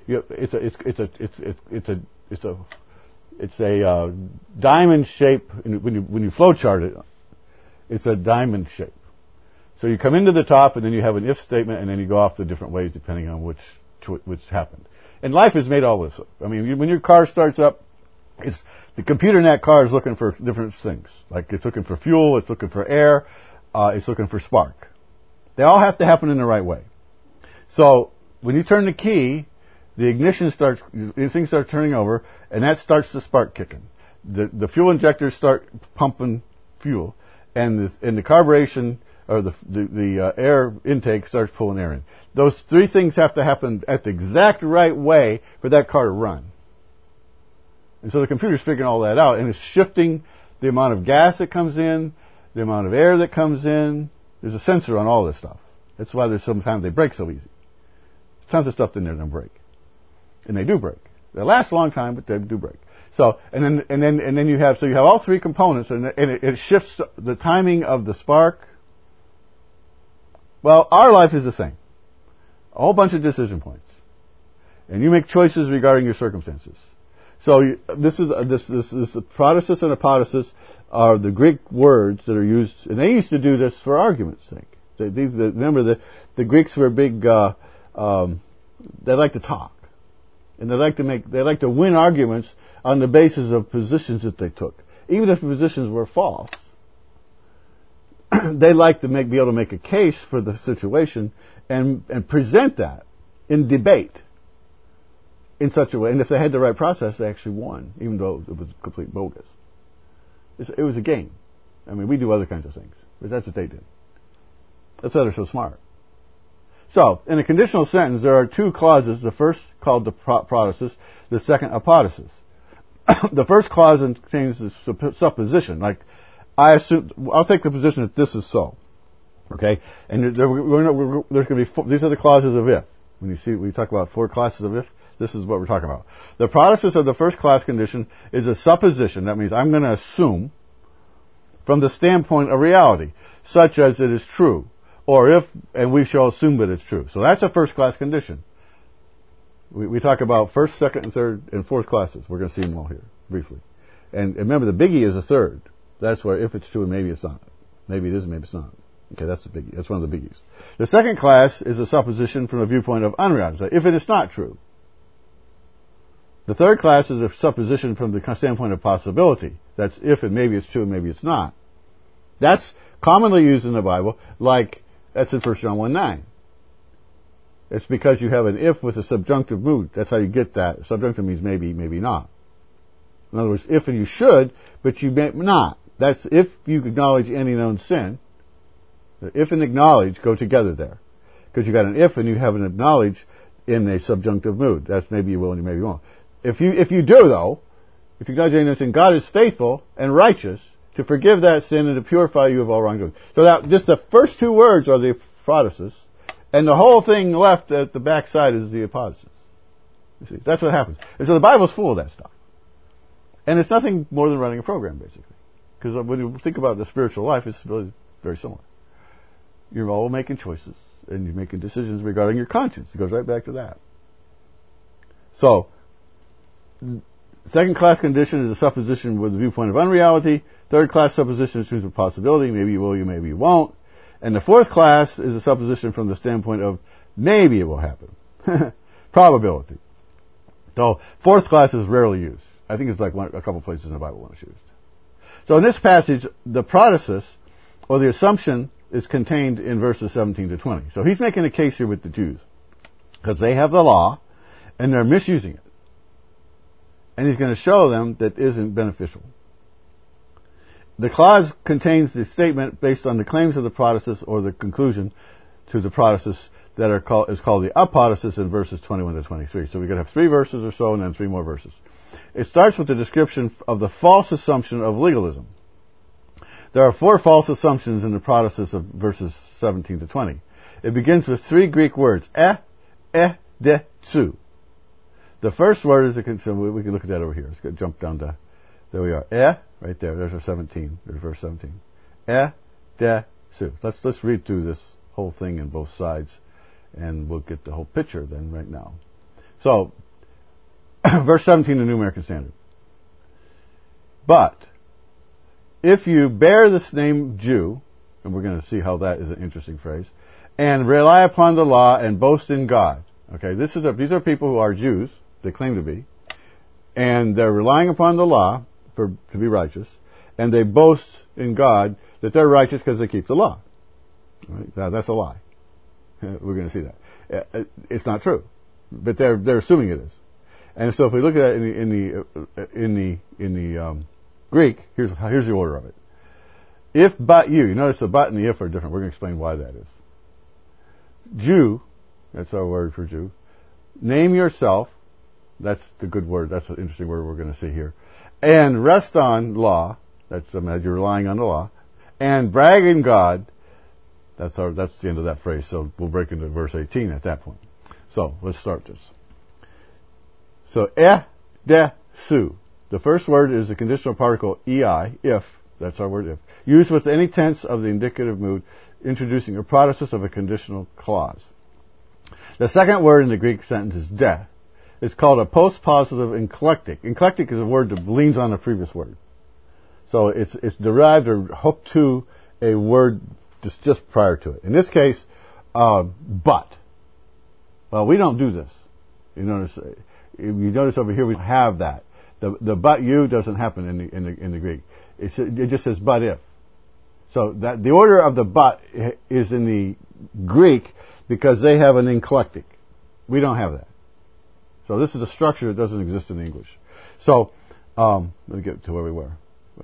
it's a diamond shape. When you flowchart it, it's a diamond shape. So you come into the top, and then you have an if statement, and then you go off the different ways depending on which happened. And life has made all this up. I mean, when your car starts up, it's the computer in that car is looking for different things. Like it's looking for fuel, it's looking for air, it's looking for spark. They all have to happen in the right way. So when you turn the key, the ignition things start turning over, and that starts the spark kicking. The fuel injectors start pumping fuel, and the carburation or the air intake starts pulling air in. Those three things have to happen at the exact right way for that car to run. And so the computer's figuring all that out, and it's shifting the amount of gas that comes in, the amount of air that comes in. There's a sensor on all this stuff. That's why sometimes they break so easy. Tons of stuff in there that don't break. And they do break. They last a long time, but they do break. So, and then you have all three components, and it shifts the timing of the spark. Well, our life is the same. A whole bunch of decision points. And you make choices regarding your circumstances. So this protasis and apodosis are the Greek words that are used, and they used to do this for argument's sake. Remember, the Greeks were big. They like to talk, and they like to win arguments on the basis of positions that they took, even if the positions were false. They like to be able to make a case for the situation and present that in debate. In such a way, and if they had the right process, they actually won, even though it was complete bogus. It was a game. I mean, we do other kinds of things, but that's what they did. That's why they're so smart. So, in a conditional sentence, there are two clauses. The first called the protasis, the second apodosis. The first clause contains the supposition, like I'll take the position that this is so. Okay, and there's going to be these are the clauses of if. When you talk about four classes of if, this is what we're talking about. The process of the first class condition is a supposition. That means I'm going to assume from the standpoint of reality, such as it is true, or if, and we shall assume that it's true. So that's a first class condition. We talk about first, second, and third, and fourth classes. We're going to see them all here, briefly. And remember, the biggie is a third. That's where if it's true and maybe it's not. Maybe it is, maybe it's not. Okay, that's the biggie. That's one of the biggies. The second class is a supposition from the viewpoint of unreality, if it is not true. The third class is a supposition from the standpoint of possibility. That's if and maybe it's true and maybe it's not. That's commonly used in the Bible, like that's in 1 John 1:9. It's because you have an if with a subjunctive mood. That's how you get that. Subjunctive means maybe, maybe not. In other words, if and you should, but you may not. That's if you acknowledge any known sin. The if and acknowledge go together there. Because you got an if and you have an acknowledge in a subjunctive mood. That's maybe you will and you maybe won't. If you do though, if you acknowledge any known sin, God is faithful and righteous to forgive that sin and to purify you of all wrongdoing. So that just the first two words are the protasis, and the whole thing left at the backside is the apodosis. You see, that's what happens. And so the Bible's full of that stuff. And it's nothing more than running a program, basically. Because when you think about the spiritual life, it's really very similar. You're all making choices, and you're making decisions regarding your conscience. It goes right back to that. So, second class condition is a supposition with the viewpoint of unreality. Third class supposition assumes a possibility. Maybe you will, you maybe you won't. And the fourth class is a supposition from the standpoint of maybe it will happen. Probability. So, fourth class is rarely used. I think it's like a couple places in the Bible when it's used. So in this passage, the protasis, or the assumption, is contained in verses 17 to 20. So he's making a case here with the Jews. Because they have the law, and they're misusing it. And he's going to show them that isn't beneficial. The clause contains the statement based on the claims of the protasis or the conclusion to the protasis that is called the apodosis in verses 21 to 23. So we're going to have 3 verses or so and then 3 more verses. It starts with the description of the false assumption of legalism. There are 4 false assumptions in the protasis of verses 17 to 20. It begins with 3 Greek words, de, tsu. The first word is so we can look at that over here. Let's go jump down to, there we are, right there, there's our 17, there's verse 17. De, tsu. Let's read through this whole thing in both sides, and we'll get the whole picture then right now. So, verse 17, the New American Standard. But, if you bear this name Jew, and we're going to see how that is an interesting phrase, and rely upon the law and boast in God. Okay, these are people who are Jews, they claim to be, and they're relying upon the law to be righteous, and they boast in God that they're righteous because they keep the law. Right? Now, that's a lie. We're going to see that. It's not true, but they're assuming it is. And so if we look at that in the Greek, here's the order of it. If but you notice the but and the if are different. We're going to explain why that is. Jew, that's our word for Jew. Name yourself, that's the good word, that's an interesting word we're going to see here. And rest on law, that's you're relying on the law. And brag in God, that's the end of that phrase, so we'll break into verse 18 at that point. So, let's start this. So, de, su. The first word is the conditional particle ei, if, that's our word if, used with any tense of the indicative mood, introducing a protasis of a conditional clause. The second word in the Greek sentence is de. It's called a postpositive enclectic. Enclectic is a word that leans on the previous word. So it's derived or hooked to a word just prior to it. In this case, but. Well, we don't do this. You notice over here we have that. The but you doesn't happen in the Greek. It just says but if. So that the order of the but is in the Greek because they have an enclectic. We don't have that. So this is a structure that doesn't exist in English. So let me get to where we were.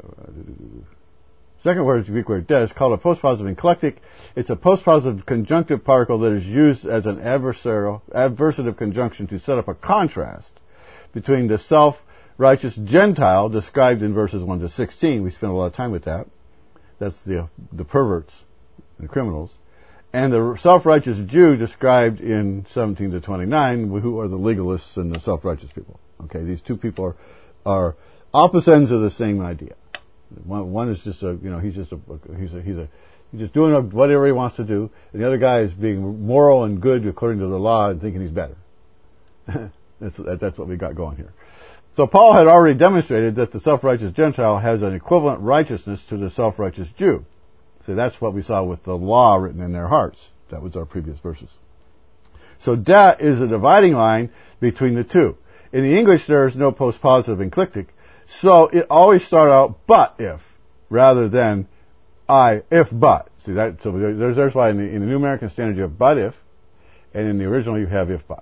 Second word is the Greek word de. It's called a postpositive enclectic. It's a postpositive conjunctive particle that is used as an adversative conjunction to set up a contrast between the self-righteous Gentile described in verses 1 to 16. We spent a lot of time with that. That's the perverts and criminals. And the self-righteous Jew described in 17 to 29, who are the legalists and the self-righteous people. Okay, these two people are opposite ends of the same idea. One is just he's just doing whatever he wants to do, and the other guy is being moral and good according to the law and thinking he's better. That's what we got going here. So Paul had already demonstrated that the self-righteous Gentile has an equivalent righteousness to the self-righteous Jew. So that's what we saw with the law written in their hearts. That was our previous verses. So that is a dividing line between the two. In the English, there is no postpositive enclitic, so it always starts out but if, rather than if but. See that? So there's why in the New American Standard you have but if, and in the original you have if but.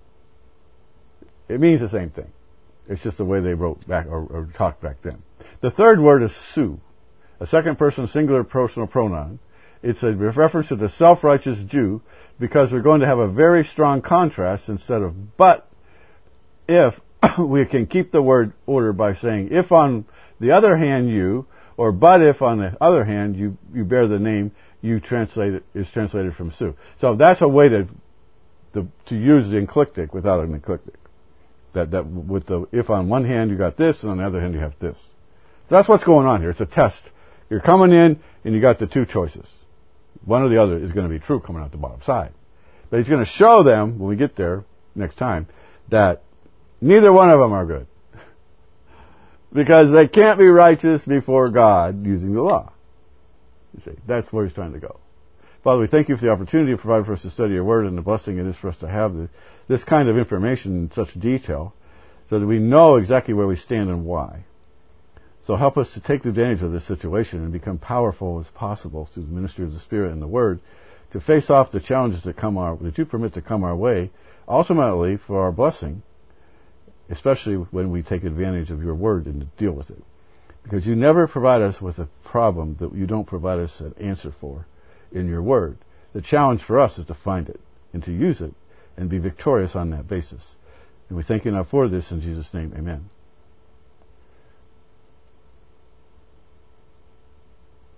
It means the same thing. It's just the way they wrote back or talked back then. The third word is su, a second person singular personal pronoun. It's a reference to the self-righteous Jew because we're going to have a very strong contrast instead of but if. We can keep the word order by saying if on the other hand you, or but if on the other hand you bear the name you is translated from su. So that's a way to use the enclitic without an enclitic. That with the if on one hand you got this and on the other hand you have this. So that's what's going on here. It's a test. You're coming in and you got the two choices. One or the other is going to be true coming out the bottom side. But he's going to show them when we get there next time that neither one of them are good. Because they can't be righteous before God using the law. You see, that's where he's trying to go. Father, we thank you for the opportunity provided for us to study your word and the blessing it is for us to have this kind of information in such detail so that we know exactly where we stand and why. So help us to take advantage of this situation and become powerful as possible through the ministry of the Spirit and the Word to face off the challenges that you permit to come our way, ultimately for our blessing, especially when we take advantage of your word and to deal with it. Because you never provide us with a problem that you don't provide us an answer for in your word. The challenge for us is to find it and to use it and be victorious on that basis. And we thank you now for this in Jesus' name. Amen.